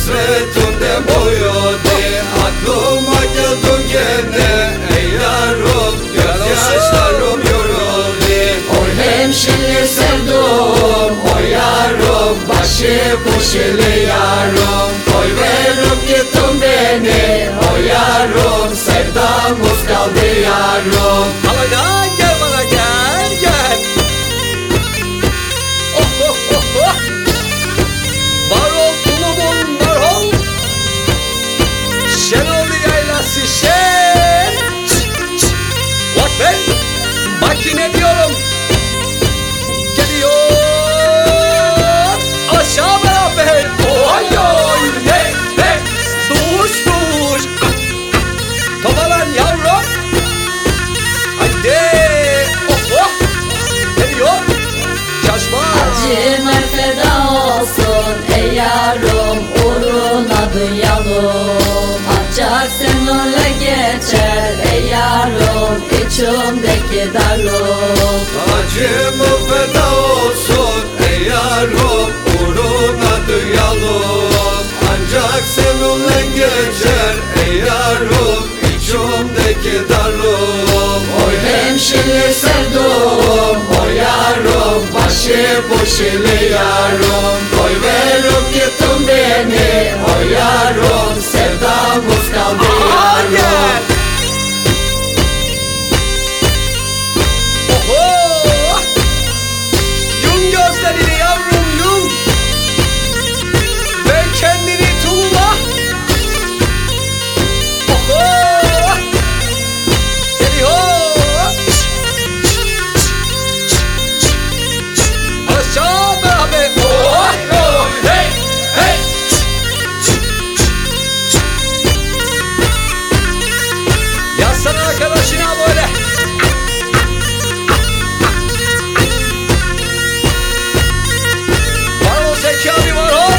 hasretunde boyodi. Aklıma geldin gene ey yarım, gözyaşlarım yoruldu. Oy hemşire sevdum, oy yarım, başı puşili yarım. Oy verip gittin beni, oy yarım, sevdamız kaldı yarım. Bana gel bana gel gel. Oh oh oh oh. Var ol tulumun var ol. Şenoldu yaylası şen. Bak ben makine diyorum. Geliyor. Aşağı beraber. Oy oy hey hey. Duş duş. Topalan yavrum. Haydi. Oh oh. Geliyor. Şaşma. Acıma feda olsun ey yarım, uğruna duyalım. Ancak seninle geçer ey yarım, içimdeki darlığım. Acımı feda olsun ey yarım, uğruna duyalım. Ancak seninle geçer ey yarım, içimdeki darlığım. Oy hemşire sevdum, oy yarım, başı puşili yarım. Oy verip gittin beni, oy yarım, sevdamız kaldı yarım. Oho! Yum gözlerini yavrum yum. Ver kendini tuğla. Oho! Geliyor. Aşağı beraber. Oh oh hey hey. Yazsana arkadaşına böyle. Var ol Zeki abi var ol.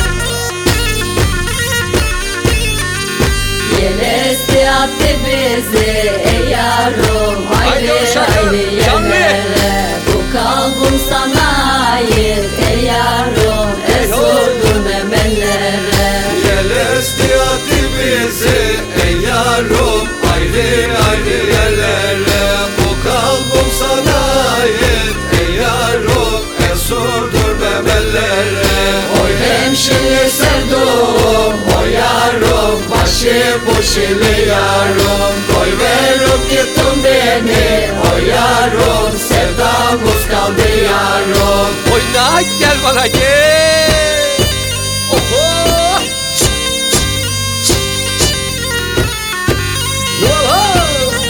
Yelesti attı bizi ey yarım, Haydi ayrı uşaklar, ayrı canlı. yerlere. Bu kalbim sana ait ey yarım, Hey ho. esurdum emellere. Yelesti attı bizi ey yarım, ayrı ayrı yerlere. Bu kalbim sana ait ey yarım, esurdur memellere. Oy hemşire sevdum, oy yarım, başı puşili yarım. Oy verip gittin beni, oy yarım, sevdamız kaldı yarım. Oyna gel bana gel. Oho. Yola.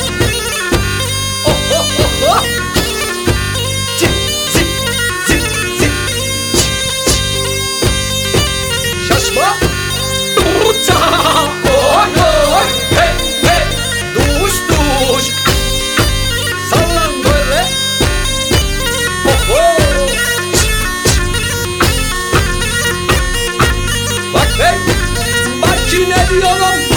Oho oho. Zip zip zip zip. Şaşma. Uça. Oy oy. Hey hey. Duş duş. Sallan böyle. Oho. Bak ben makine diyorum.